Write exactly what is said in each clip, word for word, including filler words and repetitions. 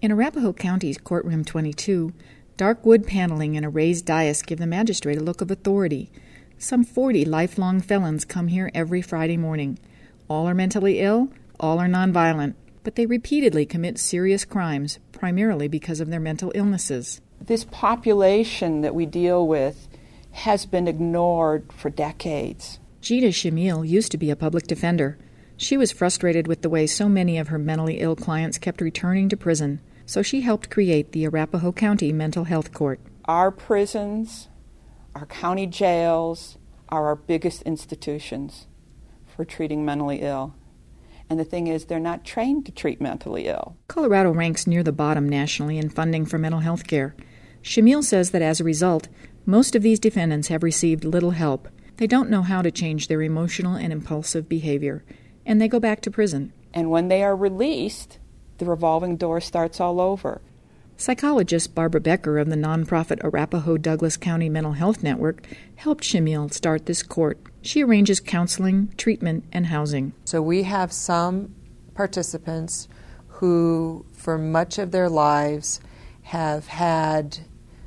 In Arapahoe County's Courtroom twenty-two, dark wood paneling and a raised dais give the magistrate a look of authority. Some forty lifelong felons come here every Friday morning. All are mentally ill, all are nonviolent, but they repeatedly commit serious crimes, primarily because of their mental illnesses. This population that we deal with has been ignored for decades. Gita Shamil used to be a public defender. She was frustrated with the way so many of her mentally ill clients kept returning to prison, so she helped create the Arapahoe County Mental Health Court. Our prisons, our county jails, are our biggest institutions for treating mentally ill. And the thing is, they're not trained to treat mentally ill. Colorado ranks near the bottom nationally in funding for mental health care. Shamil says that as a result, most of these defendants have received little help. They don't know how to change their emotional and impulsive behavior, and they go back to prison. And when they are released, the revolving door starts all over. Psychologist Barbara Becker of the nonprofit Arapahoe Douglas County Mental Health Network helped Shamil start this court. She arranges counseling, treatment, and housing. So we have some participants who, for much of their lives, have had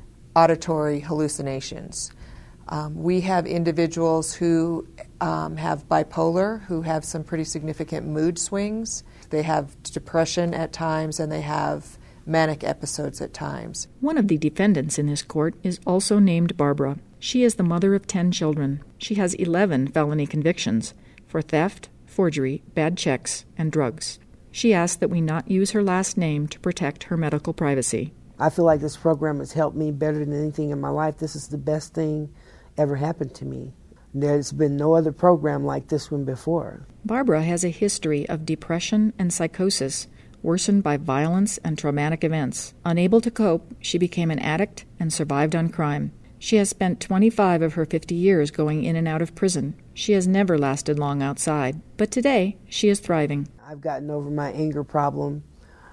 auditory hallucinations. Um, we have individuals who um, have bipolar, who have some pretty significant mood swings. They have depression at times, and they have manic episodes at times. One of the defendants in this court is also named Barbara. She is the mother of ten children. She has eleven felony convictions for theft, forgery, bad checks, and drugs. She asked that we not use her last name to protect her medical privacy. I feel like this program has helped me better than anything in my life. This is the best thing ever happened to me. There's been no other program like this one before. Barbara has a history of depression and psychosis, worsened by violence and traumatic events. Unable to cope, she became an addict and survived on crime. She has spent twenty-five of her fifty years going in and out of prison. She has never lasted long outside, but today she is thriving. I've gotten over my anger problem.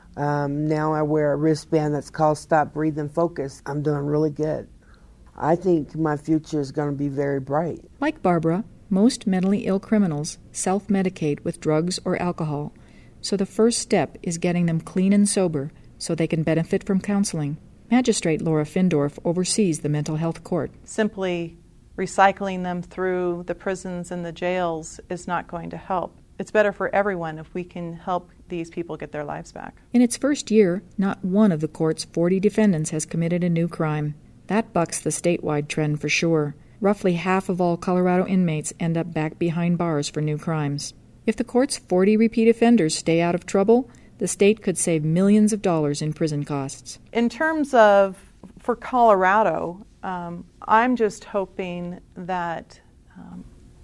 Um, now I wear a wristband that's called Stop, Breathe, and Focus. I'm doing really good. I think my future is going to be very bright. Like Barbara, most mentally ill criminals self-medicate with drugs or alcohol. So the first step is getting them clean and sober so they can benefit from counseling. Magistrate Laura Findorf oversees the mental health court. Simply recycling them through the prisons and the jails is not going to help. It's better for everyone if we can help these people get their lives back. In its first year, not one of the court's forty defendants has committed a new crime. That bucks the statewide trend for sure. Roughly half of all Colorado inmates end up back behind bars for new crimes. If the court's forty repeat offenders stay out of trouble, the state could save millions of dollars in prison costs. In terms of, for Colorado, um, I'm just hoping that um,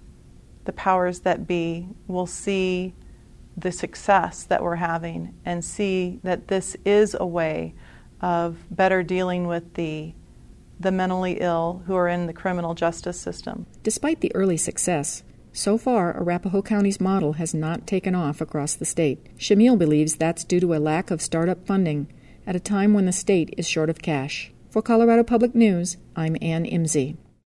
the powers that be will see the success that we're having and see that this is a way of better dealing with the the mentally ill who are in the criminal justice system. Despite the early success, so far Arapahoe County's model has not taken off across the state. Shamil believes that's due to a lack of startup funding at a time when the state is short of cash. For Colorado Public News, I'm Ann Imsey.